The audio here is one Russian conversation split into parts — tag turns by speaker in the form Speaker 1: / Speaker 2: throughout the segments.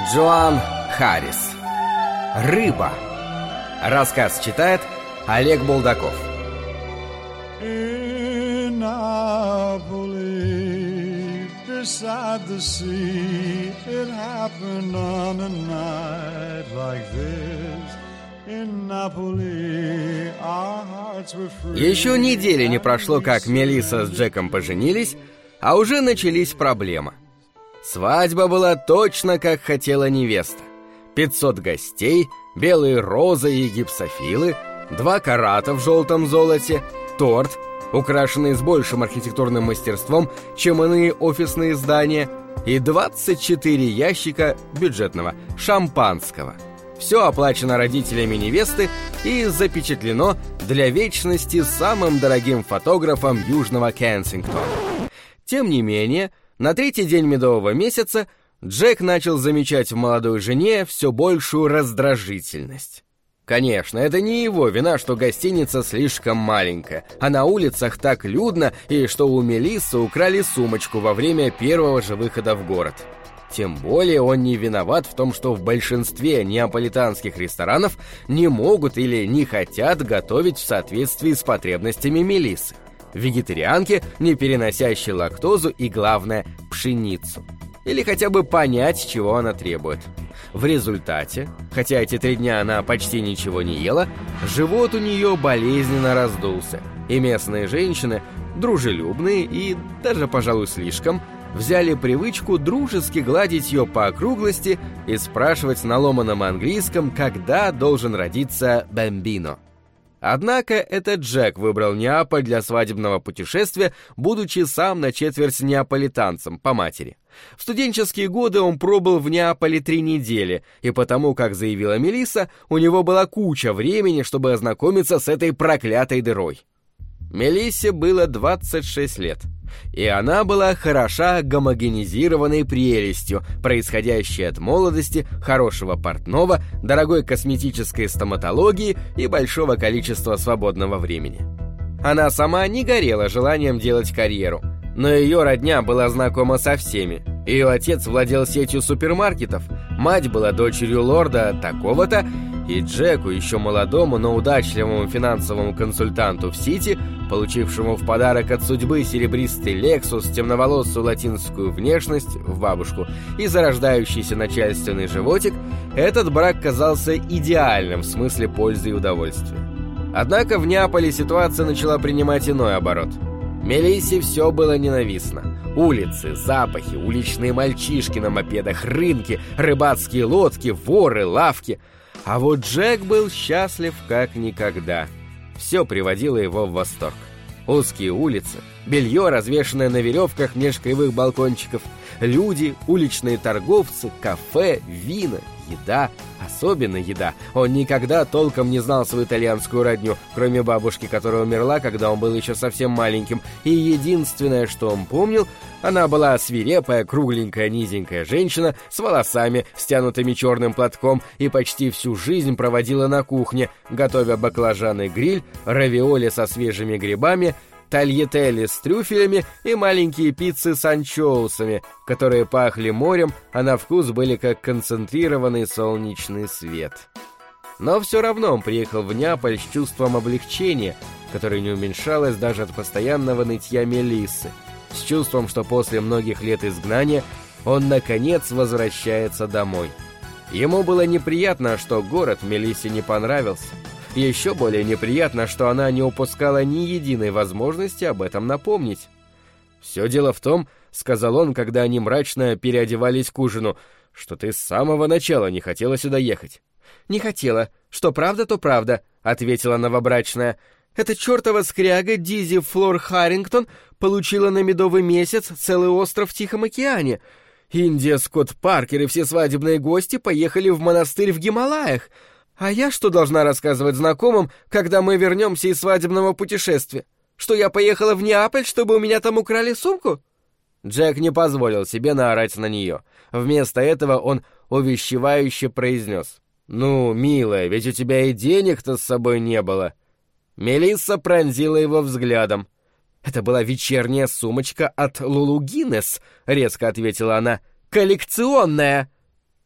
Speaker 1: Джоан Харрис. «Рыба». Рассказ читает Олег Булдаков.
Speaker 2: In Napoli, beside the sea, it happened on a night like this. In Napoli, our hearts were free.
Speaker 1: Еще недели не прошло, как Мелисса с Джеком поженились, а уже начались проблемы. Свадьба была точно как хотела невеста. 500 гостей, белые розы и гипсофилы, 2 карата в желтом золоте, торт, украшенный с большим архитектурным мастерством, чем иные офисные здания, и 24 ящика бюджетного шампанского. Все оплачено родителями невесты и запечатлено для вечности самым дорогим фотографом Южного Кенсингтона. Тем не менее, на 3-й день медового месяца Джек начал замечать в молодой жене все большую раздражительность. Конечно, это не его вина, что гостиница слишком маленькая, а на улицах так людно, и что у Мелиссы украли сумочку во время первого же выхода в город. Тем более он не виноват в том, что в большинстве неаполитанских ресторанов не могут или не хотят готовить в соответствии с потребностями Мелиссы. Вегетарианки, не переносящей лактозу и, главное, пшеницу. Или хотя бы понять, чего она требует. В результате, хотя эти 3 дня она почти ничего не ела, живот у нее болезненно раздулся, и местные женщины, дружелюбные и даже, пожалуй, слишком, взяли привычку дружески гладить ее по округлости и спрашивать на ломаном английском, когда должен родиться бамбино. Однако это Джек выбрал Неаполь для свадебного путешествия, будучи сам на четверть неаполитанцем по матери. В студенческие годы он пробыл в Неаполе 3 недели, и потому, как заявила Мелисса, у него была куча времени, чтобы ознакомиться с этой проклятой дырой. Мелиссе было 26 лет, и она была хороша гомогенизированной прелестью, происходящей от молодости, хорошего портного, дорогой косметической стоматологии и большого количества свободного времени. Она сама не горела желанием делать карьеру, но ее родня была знакома со всеми. Ее отец владел сетью супермаркетов, мать была дочерью лорда такого-то, и Джеку, еще молодому, но удачливому финансовому консультанту в Сити, получившему в подарок от судьбы серебристый Лексус, темноволосую латинскую внешность в бабушку и зарождающийся начальственный животик, этот брак казался идеальным в смысле пользы и удовольствия. Однако в Неаполе ситуация начала принимать иной оборот. Мелиссе все было ненавистно. Улицы, запахи, уличные мальчишки на мопедах, рынки, рыбацкие лодки, воры, лавки. А вот Джек был счастлив как никогда. Все приводило его в восторг. Узкие улицы, белье, развешанное на веревках меж кривых балкончиков, люди, уличные торговцы, кафе, вина, еда, особенно еда. Он никогда толком не знал свою итальянскую родню, кроме бабушки, которая умерла, когда он был еще совсем маленьким, и единственное, что он помнил, она была свирепая, кругленькая, низенькая женщина с волосами, стянутыми черным платком, и почти всю жизнь проводила на кухне, готовя баклажаны гриль, равиоли со свежими грибами, тальятели с трюфелями и маленькие пиццы с анчоусами, которые пахли морем, а на вкус были как концентрированный солнечный свет. Но все равно он приехал в Неаполь с чувством облегчения, которое не уменьшалось даже от постоянного нытья Мелиссы, с чувством, что после многих лет изгнания он, наконец, возвращается домой. Ему было неприятно, что город Мелиссе не понравился. Еще более неприятно, что она не упускала ни единой возможности об этом напомнить. «Все дело в том, — сказал он, когда они мрачно переодевались к ужину, — что ты с самого начала не хотела сюда ехать». «Не хотела. Что правда, то правда», — ответила новобрачная. «Эта чертова скряга Дизи Флор Харрингтон получила на медовый месяц целый остров в Тихом океане. Индия, Скотт Паркер и все свадебные гости поехали в монастырь в Гималаях. А я что должна рассказывать знакомым, когда мы вернемся из свадебного путешествия? Что я поехала в Неаполь, чтобы у меня там украли сумку?» Джек не позволил себе наорать на нее. Вместо этого он увещевающе произнес: «Ну, милая, ведь у тебя и денег-то с собой не было». Мелисса пронзила его взглядом. «Это была вечерняя сумочка от Лулу Гиннес», — резко ответила она. «Коллекционная!»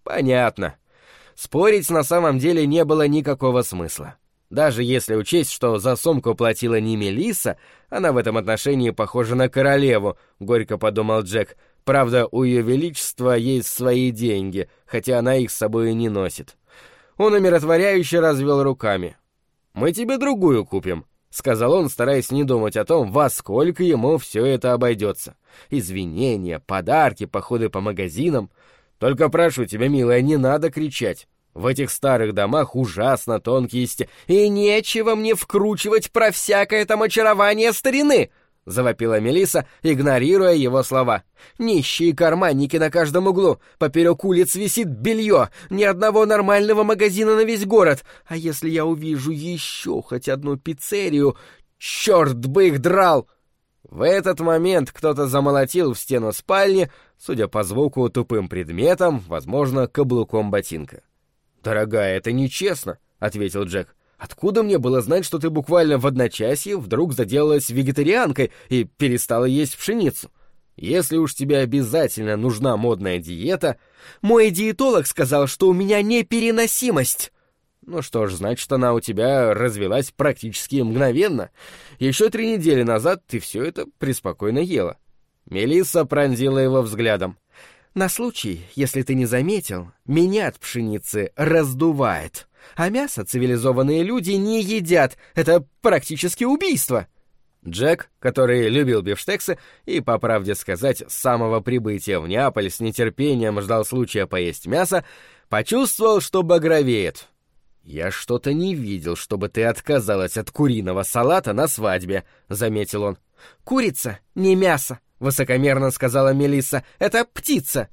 Speaker 1: Понятно. Спорить на самом деле не было никакого смысла. Даже если учесть, что за сумку платила не Мелисса, она в этом отношении похожа на королеву, горько подумал Джек. Правда, у Ее Величества есть свои деньги, хотя она их с собой и не носит. Он умиротворяюще развел руками. «Мы тебе другую купим», — сказал он, стараясь не думать о том, во сколько ему все это обойдется. Извинения, подарки, походы по магазинам. Только прошу тебя, милая, не надо кричать. В этих старых домах ужасно тонкие и нечего мне вкручивать про всякое там очарование старины!» — завопила Мелисса, игнорируя его слова. «Нищие карманники на каждом углу, поперек улиц висит белье, ни одного нормального магазина на весь город. А если я увижу еще хоть одну пиццерию, черт бы их драл!» В этот момент кто-то замолотил в стену спальни, судя по звуку, тупым предметом, возможно, каблуком ботинка. «Дорогая, это нечестно», — ответил Джек. «Откуда мне было знать, что ты буквально в одночасье вдруг заделалась вегетарианкой и перестала есть пшеницу? Если уж тебе обязательно нужна модная диета...» «Мой диетолог сказал, что у меня непереносимость». «Ну что ж, значит, она у тебя развилась практически мгновенно. Еще 3 недели назад ты все это преспокойно ела». Мелисса пронзила его взглядом. «На случай, если ты не заметил, меня от пшеницы раздувает. А мясо цивилизованные люди не едят. Это практически убийство». Джек, который любил бифштексы и, по правде сказать, с самого прибытия в Неаполь с нетерпением ждал случая поесть мясо, почувствовал, что багровеет. «Я что-то не видел, чтобы ты отказалась от куриного салата на свадьбе», — заметил он. «Курица, не мясо», — высокомерно сказала Мелисса. «Это птица».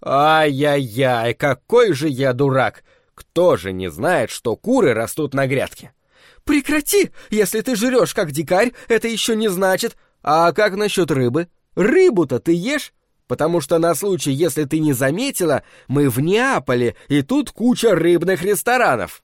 Speaker 1: «Ай-яй-яй, какой же я дурак! Кто же не знает, что куры растут на грядке?» «Прекрати! Если ты жрешь как дикарь, это еще не значит...» «А как насчет рыбы? Рыбу-то ты ешь? Потому что на случай, если ты не заметила, мы в Неаполе, и тут куча рыбных ресторанов».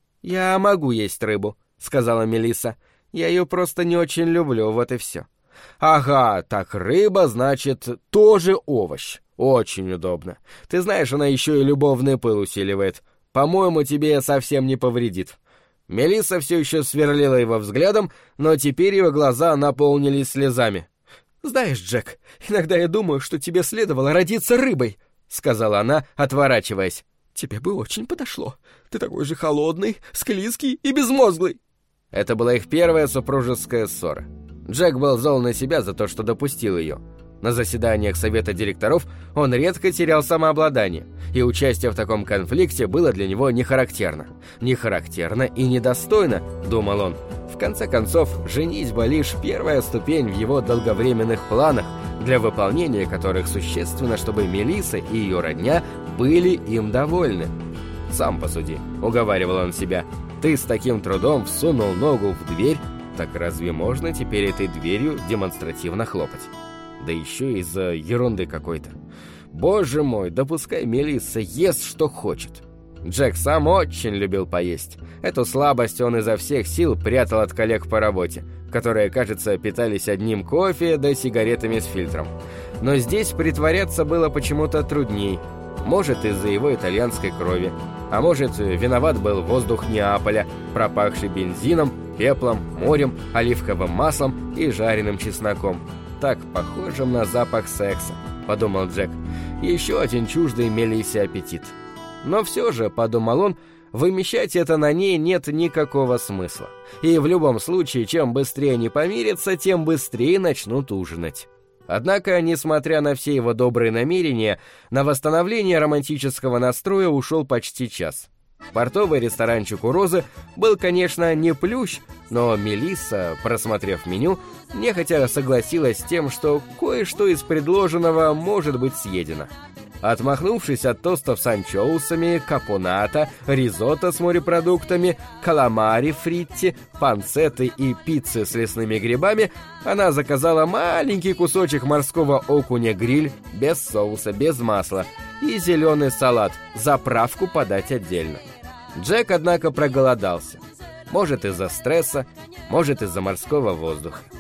Speaker 1: «Я могу есть рыбу», — сказала Мелисса. «Я ее просто не очень люблю, вот и все». «Ага, так рыба, значит, тоже овощ. Очень удобно. Ты знаешь, она еще и любовный пыл усиливает. По-моему, тебе совсем не повредит». Мелисса все еще сверлила его взглядом, но теперь его глаза наполнились слезами. «Знаешь, Джек, иногда я думаю, что тебе следовало родиться рыбой», — сказала она, отворачиваясь. «Тебе бы очень подошло. Ты такой же холодный, склизкий и безмозглый». Это была их первая супружеская ссора. Джек был зол на себя за то, что допустил ее. На заседаниях совета директоров он редко терял самообладание, и участие в таком конфликте было для него не характерно. Не характерно и недостойно, думал он. В конце концов, женитьба лишь первая ступень в его долговременных планах, для выполнения которых существенно, чтобы Мелисса и ее родня были им довольны. «Сам посуди», — уговаривал он себя, — «ты с таким трудом всунул ногу в дверь, так разве можно теперь этой дверью демонстративно хлопать? Да еще из-за ерунды какой-то. Боже мой, да пускай Мелисса ест, что хочет». Джек сам очень любил поесть. Эту слабость он изо всех сил прятал от коллег по работе, которые, кажется, питались одним кофе да сигаретами с фильтром. Но здесь притворяться было почему-то трудней. Может, из-за его итальянской крови, а может, виноват был воздух Неаполя, пропахший бензином, пеплом, морем, оливковым маслом и жареным чесноком. Так похожим на запах секса, подумал Джек. Еще один чуждый Мелиссе аппетит. Но все же, подумал он, вымещать это на ней нет никакого смысла. И в любом случае, чем быстрее они помирятся, тем быстрее начнут ужинать. Однако, несмотря на все его добрые намерения, на восстановление романтического настроя ушел почти час. Портовый ресторанчик у Розы был, конечно, не плющ, но Мелисса, просмотрев меню, нехотя согласилась с тем, что кое-что из предложенного может быть съедено. Отмахнувшись от тостов с анчоусами, капоната, ризотто с морепродуктами, каламари фритти, панцетты и пиццы с лесными грибами, она заказала маленький кусочек морского окуня-гриль, без соуса, без масла, и зеленый салат, заправку подать отдельно. Джек, однако, проголодался. Может, из-за стресса, может, из-за морского воздуха.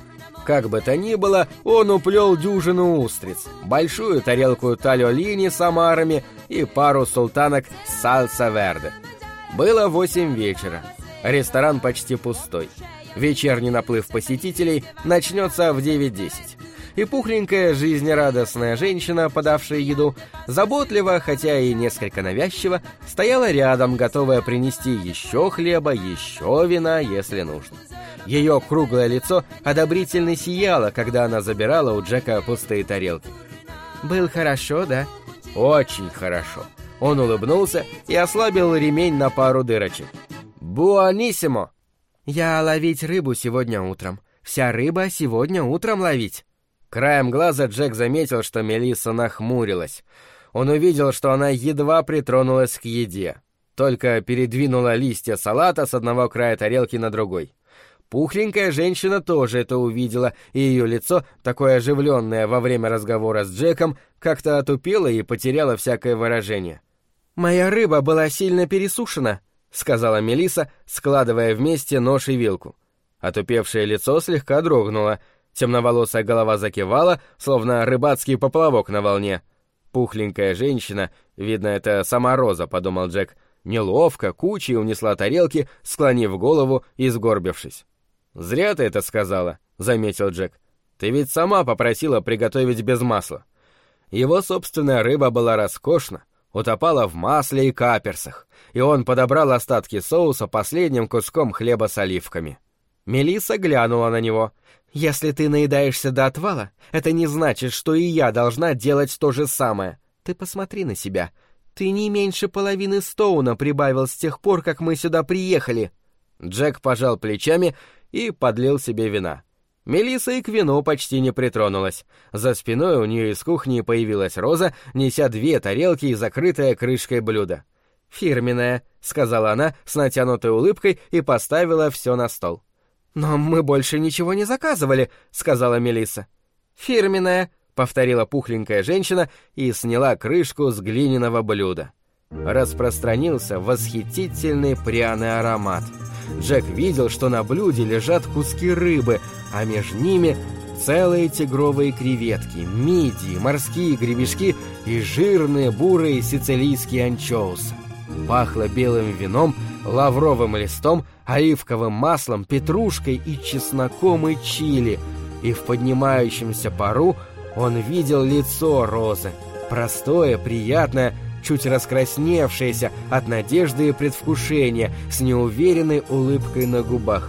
Speaker 1: Как бы то ни было, он уплел дюжину устриц, большую тарелку тальолини с омарами и пару султанок сальса верде. Было 8 вечера. Ресторан почти пустой. Вечерний наплыв посетителей начнется в 9:10. И пухленькая, жизнерадостная женщина, подавшая еду, заботливо, хотя и несколько навязчиво, стояла рядом, готовая принести еще хлеба, еще вина, если нужно. Ее круглое лицо одобрительно сияло, когда она забирала у Джека пустые тарелки. «Был хорошо, да?» «Очень хорошо». Он улыбнулся и ослабил ремень на пару дырочек. «Буаниссимо!» «Я ловить рыбу сегодня утром. Вся рыба сегодня утром ловить». Краем глаза Джек заметил, что Мелисса нахмурилась. Он увидел, что она едва притронулась к еде, только передвинула листья салата с одного края тарелки на другой. Пухленькая женщина тоже это увидела, и ее лицо, такое оживленное во время разговора с Джеком, как-то отупело и потеряло всякое выражение. «Моя рыба была сильно пересушена», — сказала Мелисса, складывая вместе нож и вилку. Отупевшее лицо слегка дрогнуло, темноволосая голова закивала, словно рыбацкий поплавок на волне. Пухленькая женщина, видно, это сама Роза, подумал Джек, неловко, кучей унесла тарелки, склонив голову и сгорбившись. «Зря ты это сказала», — заметил Джек. «Ты ведь сама попросила приготовить без масла». Его собственная рыба была роскошна, утопала в масле и каперсах, и он подобрал остатки соуса последним куском хлеба с оливками. Мелисса глянула на него. «Если ты наедаешься до отвала, это не значит, что и я должна делать то же самое. Ты посмотри на себя. Ты не меньше половины стоуна прибавил с тех пор, как мы сюда приехали». Джек пожал плечами и подлил себе вина. Мелисса и к вину почти не притронулась. За спиной у нее из кухни появилась Роза, неся 2 тарелки и закрытое крышкой блюдо. «Фирменное», — сказала она с натянутой улыбкой и поставила все на стол. «Но мы больше ничего не заказывали», — сказала Мелисса. «Фирменная», — повторила пухленькая женщина и сняла крышку с глиняного блюда. Распространился восхитительный пряный аромат. Джек видел, что на блюде лежат куски рыбы, а между ними целые тигровые креветки, мидии, морские гребешки и жирные бурые сицилийские анчоусы. Пахло белым вином, лавровым листом, оливковым маслом, петрушкой и чесноком и чили, и в поднимающемся пару он видел лицо Розы, простое, приятное, чуть раскрасневшееся от надежды и предвкушения, с неуверенной улыбкой на губах.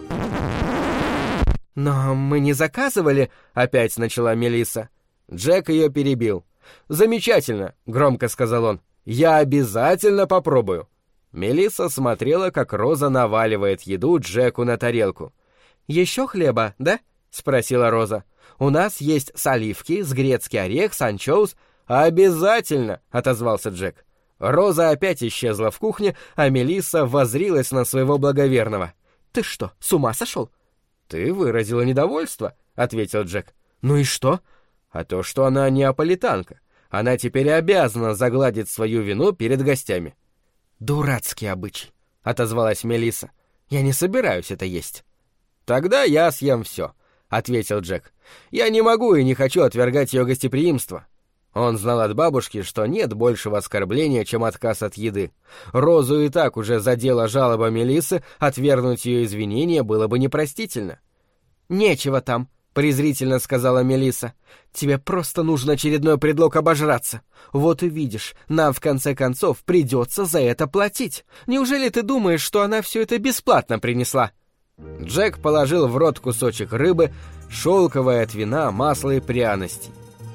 Speaker 1: «Но мы не заказывали», — опять начала Мелисса. Джек ее перебил. «Замечательно», — громко сказал он. «Я обязательно попробую». Мелисса смотрела, как Роза наваливает еду Джеку на тарелку. «Еще хлеба, да?» — спросила Роза. «У нас есть с оливки, с грецкий орех, с анчоус». «Обязательно!» — отозвался Джек. Роза опять исчезла в кухне, а Мелисса воззрилась на своего благоверного. «Ты что, с ума сошел?» «Ты выразила недовольство», — ответил Джек. «Ну и что?» «А то, что она неаполитанка. Она теперь обязана загладить свою вину перед гостями». «Дурацкий обычай», — отозвалась Мелисса. «Я не собираюсь это есть». «Тогда я съем все», — ответил Джек. «Я не могу и не хочу отвергать ее гостеприимство». Он знал от бабушки, что нет большего оскорбления, чем отказ от еды. Розу и так уже задела жалоба Мелиссы, отвергнуть ее извинения было бы непростительно. «Нечего там», — презрительно сказала Мелисса. «Тебе просто нужен очередной предлог обожраться. Вот увидишь, нам в конце концов придется за это платить. Неужели ты думаешь, что она все это бесплатно принесла?» Джек положил в рот кусочек рыбы, шелковое от вина, масла и пряностей.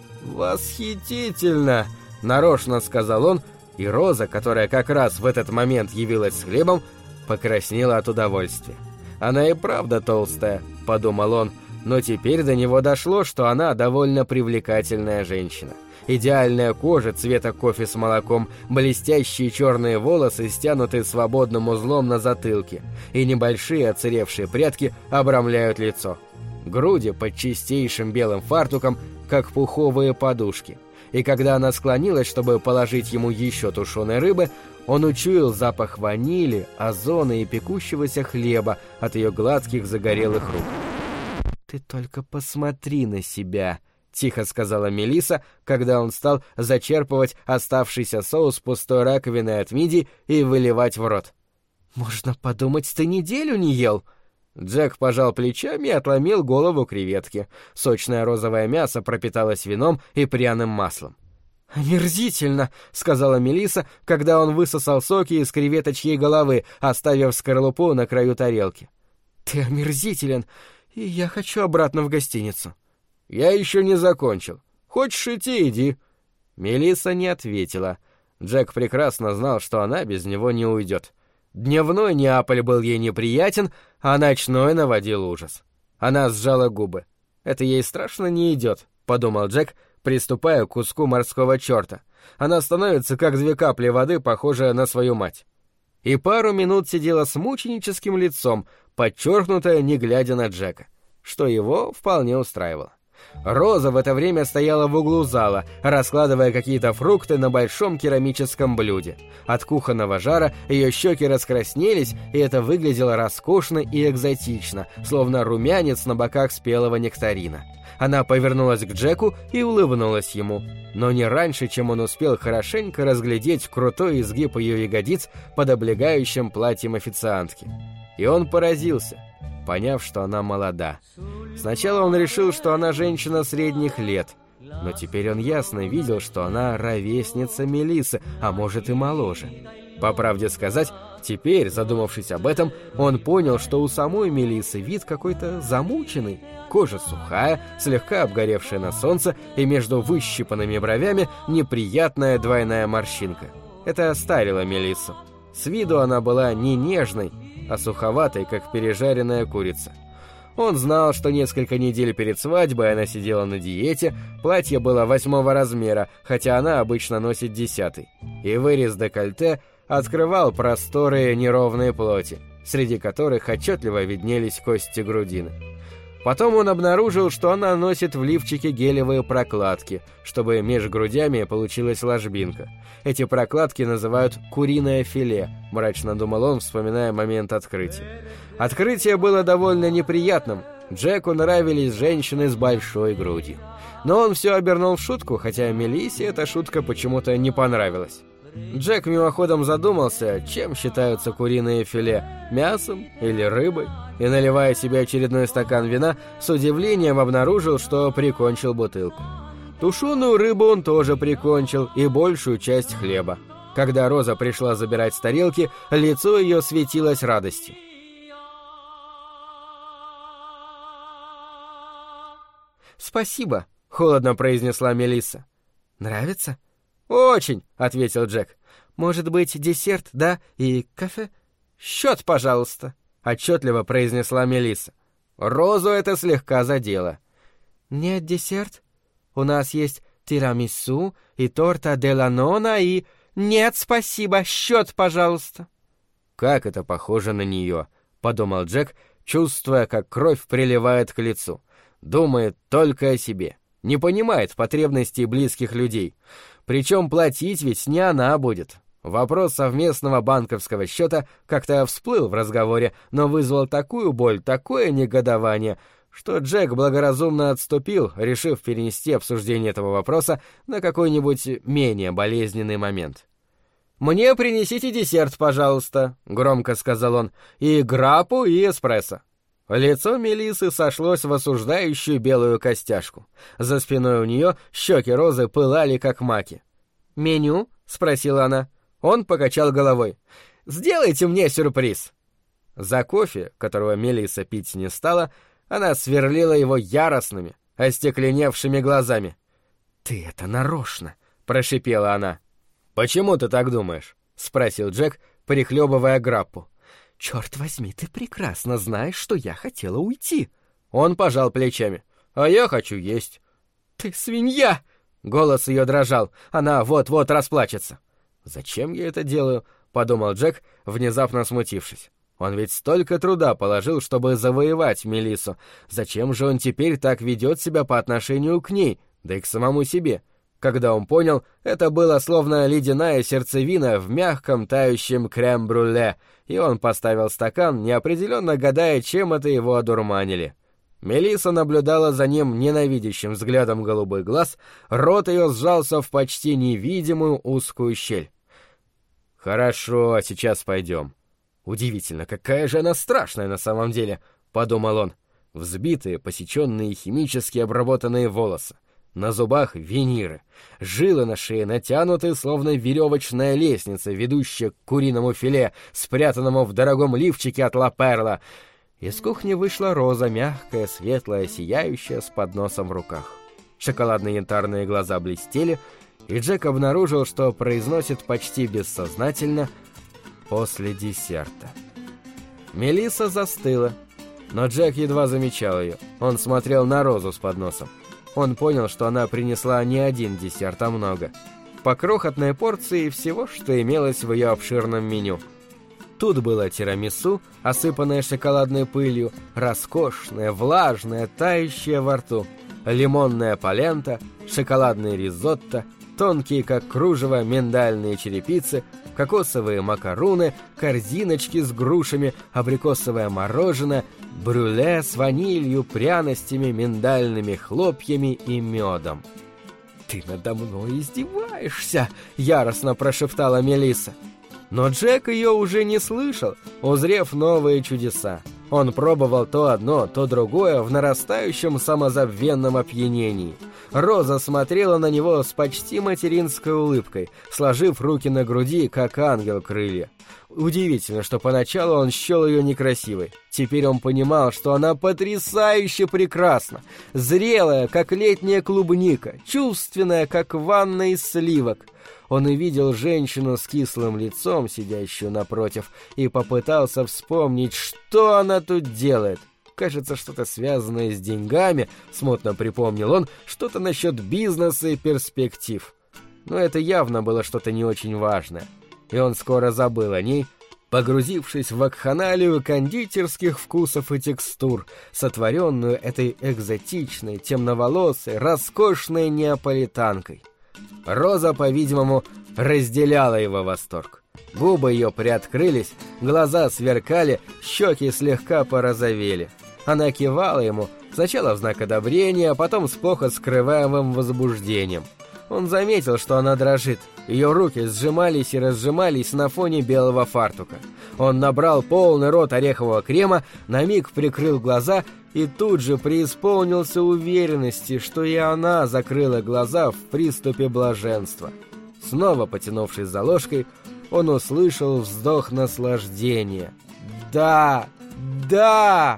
Speaker 1: «Восхитительно!» — нарочно сказал он, и Роза, которая как раз в этот момент явилась с хлебом, покраснела от удовольствия. «Она и правда толстая», — подумал он, но теперь до него дошло, что она довольно привлекательная женщина. Идеальная кожа цвета кофе с молоком, блестящие черные волосы, стянутые свободным узлом на затылке, и небольшие отсыревшие прядки обрамляют лицо. Груди под чистейшим белым фартуком, как пуховые подушки. И когда она склонилась, чтобы положить ему еще тушеной рыбы, он учуял запах ванили, озона и пекущегося хлеба от ее гладких загорелых рук. «Ты только посмотри на себя», — тихо сказала Мелисса, когда он стал зачерпывать оставшийся соус пустой раковиной от мидий и выливать в рот. «Можно подумать, ты неделю не ел». Джек пожал плечами и отломил голову креветки. Сочное розовое мясо пропиталось вином и пряным маслом. «Омерзительно», — сказала Мелисса, когда он высосал соки из креветочьей головы, оставив скорлупу на краю тарелки. «Ты омерзителен, и я хочу обратно в гостиницу». «Я еще не закончил. Хочешь идти — иди». Мелисса не ответила. Джек прекрасно знал, что она без него не уйдет. Дневной Неаполь был ей неприятен, а ночной наводил ужас. Она сжала губы. «Это ей страшно не идет», — подумал Джек, приступая к куску морского черта. Она становится, как 2 капли воды, похожая на свою мать. И пару минут сидела с мученическим лицом, подчеркнутая, не глядя на Джека, что его вполне устраивало. Роза в это время стояла в углу зала, раскладывая какие-то фрукты на большом керамическом блюде. От кухонного жара ее щеки раскраснелись, и это выглядело роскошно и экзотично, словно румянец на боках спелого нектарина. Она повернулась к Джеку и улыбнулась ему, но не раньше, чем он успел хорошенько разглядеть крутой изгиб ее ягодиц под облегающим платьем официантки. И он поразился, поняв, что она молода. Сначала он решил, что она женщина средних лет, но теперь он ясно видел, что она ровесница Мелиссы, а может и моложе. По правде сказать, теперь, задумавшись об этом, он понял, что у самой Мелиссы вид какой-то замученный. Кожа сухая, слегка обгоревшая на солнце, и между выщипанными бровями неприятная двойная морщинка. Это старило Мелиссу. С виду она была не нежной, а суховатой, как пережаренная курица. Он знал, что несколько недель перед свадьбой она сидела на диете, платье было 8 размера, хотя она обычно носит 10, и вырез декольте открывал просторы неровной плоти, среди которых отчетливо виднелись кости грудины. Потом он обнаружил, что она носит в лифчике гелевые прокладки, чтобы меж грудями получилась ложбинка. Эти прокладки называют «куриное филе», мрачно думал он, вспоминая момент открытия. Открытие было довольно неприятным. Джеку нравились женщины с большой грудью. Но он все обернул в шутку, хотя Мелиссе эта шутка почему-то не понравилась. Джек мимоходом задумался, чем считаются куриные филе – мясом или рыбой, и, наливая себе очередной стакан вина, с удивлением обнаружил, что прикончил бутылку. Тушеную рыбу он тоже прикончил, и большую часть хлеба. Когда Роза пришла забирать с тарелки, лицо ее светилось радостью. «Спасибо», — холодно произнесла Мелисса. «Нравится?» «Очень», — ответил Джек. «Может быть, десерт, да, и кафе?» «Счет, пожалуйста», — отчетливо произнесла Мелисса. Розу это слегка задело. «Нет, десерт? У нас есть тирамису и торта де-ла нона и...» «Нет, спасибо, счет, пожалуйста». «Как это похоже на нее», — подумал Джек, чувствуя, как кровь приливает к лицу. Думает только о себе, не понимает потребностей близких людей. Причем платить ведь не она будет. Вопрос совместного банковского счета как-то всплыл в разговоре, но вызвал такую боль, такое негодование, что Джек благоразумно отступил, решив перенести обсуждение этого вопроса на какой-нибудь менее болезненный момент. «Мне принесите десерт, пожалуйста», — громко сказал он, — «и граппу, и эспрессо». Лицо Мелиссы сошлось в осуждающую белую костяшку. За спиной у нее щеки Розы пылали, как маки. «Меню?» — спросила она. Он покачал головой. «Сделайте мне сюрприз!» За кофе, которого Мелисса пить не стала, она сверлила его яростными, остекленевшими глазами. «Ты это нарочно!» — прошипела она. «Почему ты так думаешь?» — спросил Джек, прихлебывая граппу. «Черт возьми, ты прекрасно знаешь, что я хотела уйти!» Он пожал плечами. «А я хочу есть». «Ты свинья!» Голос ее дрожал. Она вот-вот расплачется. «Зачем я это делаю?» — подумал Джек, внезапно смутившись. Он ведь столько труда положил, чтобы завоевать Мелиссу. Зачем же он теперь так ведет себя по отношению к ней, да и к самому себе? Когда он понял, это было словно ледяная сердцевина в мягком тающем крем-брюле, и он поставил стакан, неопределенно гадая, чем это его одурманили. Мелисса наблюдала за ним ненавидящим взглядом голубых глаз, рот ее сжался в почти невидимую узкую щель. «Хорошо, сейчас пойдем». «Удивительно, какая же она страшная на самом деле», — подумал он. Взбитые, посеченные, химически обработанные волосы. На зубах виниры. Жилы на шее натянуты, словно веревочная лестница, ведущая к куриному филе, спрятанному в дорогом лифчике от Ла Перла. Из кухни вышла Роза, мягкая, светлая, сияющая, с подносом в руках. Шоколадные янтарные глаза блестели, и Джек обнаружил, что произносит почти бессознательно «после десерта». Мелисса застыла, но Джек едва замечал ее. Он смотрел на Розу с подносом. Он понял, что она принесла не один десерт, а много. По крохотной порции всего, что имелось в ее обширном меню. Тут было тирамису, осыпанное шоколадной пылью, роскошное, влажное, тающее во рту, лимонная полента, шоколадный ризотто, тонкие, как кружево, миндальные черепицы, кокосовые макаруны, корзиночки с грушами, абрикосовое мороженое, брюле с ванилью, пряностями, миндальными хлопьями и медом. «Ты надо мной издеваешься!» — яростно прошептала Мелисса. Но Джек ее уже не слышал, узрев новые чудеса. Он пробовал то одно, то другое в нарастающем самозабвенном опьянении. Роза смотрела на него с почти материнской улыбкой, сложив руки на груди, как ангел крылья. Удивительно, что поначалу он счел ее некрасивой. Теперь он понимал, что она потрясающе прекрасна, зрелая, как летняя клубника, чувственная, как ванна из сливок. Он увидел женщину с кислым лицом, сидящую напротив, и попытался вспомнить, что она тут делает. Кажется, что-то связанное с деньгами, смутно припомнил он, что-то насчет бизнеса и перспектив. Но это явно было что-то не очень важное. И он скоро забыл о ней, погрузившись в вакханалию кондитерских вкусов и текстур, сотворенную этой экзотичной, темноволосой, роскошной неаполитанкой. Роза, по-видимому, разделяла его восторг. Губы ее приоткрылись, глаза сверкали, щеки слегка порозовели. Она кивала ему, сначала в знак одобрения, а потом с плохо скрываемым возбуждением. Он заметил, что она дрожит. Ее руки сжимались и разжимались на фоне белого фартука. Он набрал полный рот орехового крема, на миг прикрыл глаза и тут же преисполнился уверенности, что и она закрыла глаза в приступе блаженства. Снова потянувшись за ложкой, он услышал вздох наслаждения. «Да! Да!»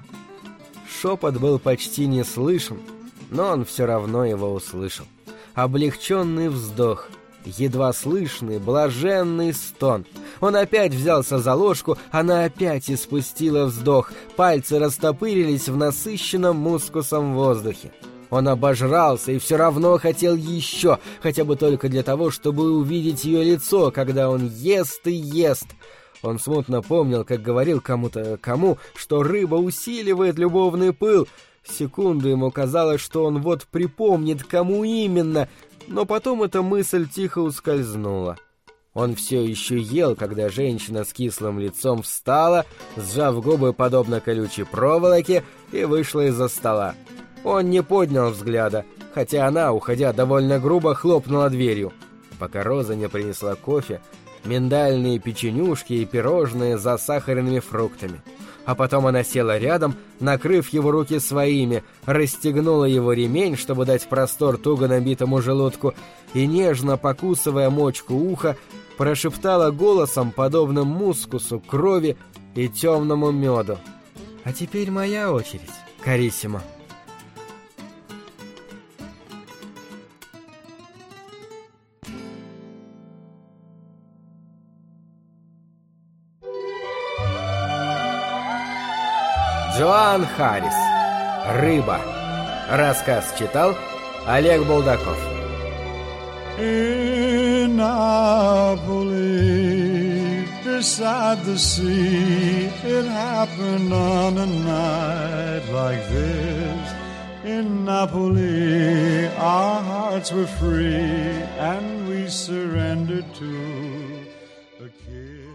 Speaker 1: Шепот был почти не слышен, но он все равно его услышал. Облегченный вздох, едва слышный, блаженный стон. Он опять взялся за ложку, она опять испустила вздох, пальцы растопырились в насыщенном мускусом воздухе. Он обожрался и все равно хотел еще, хотя бы только для того, чтобы увидеть ее лицо, когда он ест и ест. Он смутно помнил, как говорил кому-то, что рыба усиливает любовный пыл. Секунду ему казалось, что он вот припомнит, кому именно, но потом эта мысль тихо ускользнула. Он все еще ел, когда женщина с кислым лицом встала, сжав губы подобно колючей проволоке, и вышла из-за стола. Он не поднял взгляда, хотя она, уходя довольно грубо, хлопнула дверью. Пока Роза не принесла кофе, миндальные печенюшки и пирожные с засахаренными фруктами. А потом она села рядом, накрыв его руки своими, расстегнула его ремень, чтобы дать простор туго набитому желудку, и, нежно покусывая мочку уха, прошептала голосом, подобным мускусу, крови и темному меду: «А теперь моя очередь, Кариссимо». Джоан Харрис. «Рыба». Рассказ читал Олег Булдаков.
Speaker 2: In Napoli, beside the sea, it happened on a night like this. In Napoli, our hearts were free, and we surrendered to a kiss.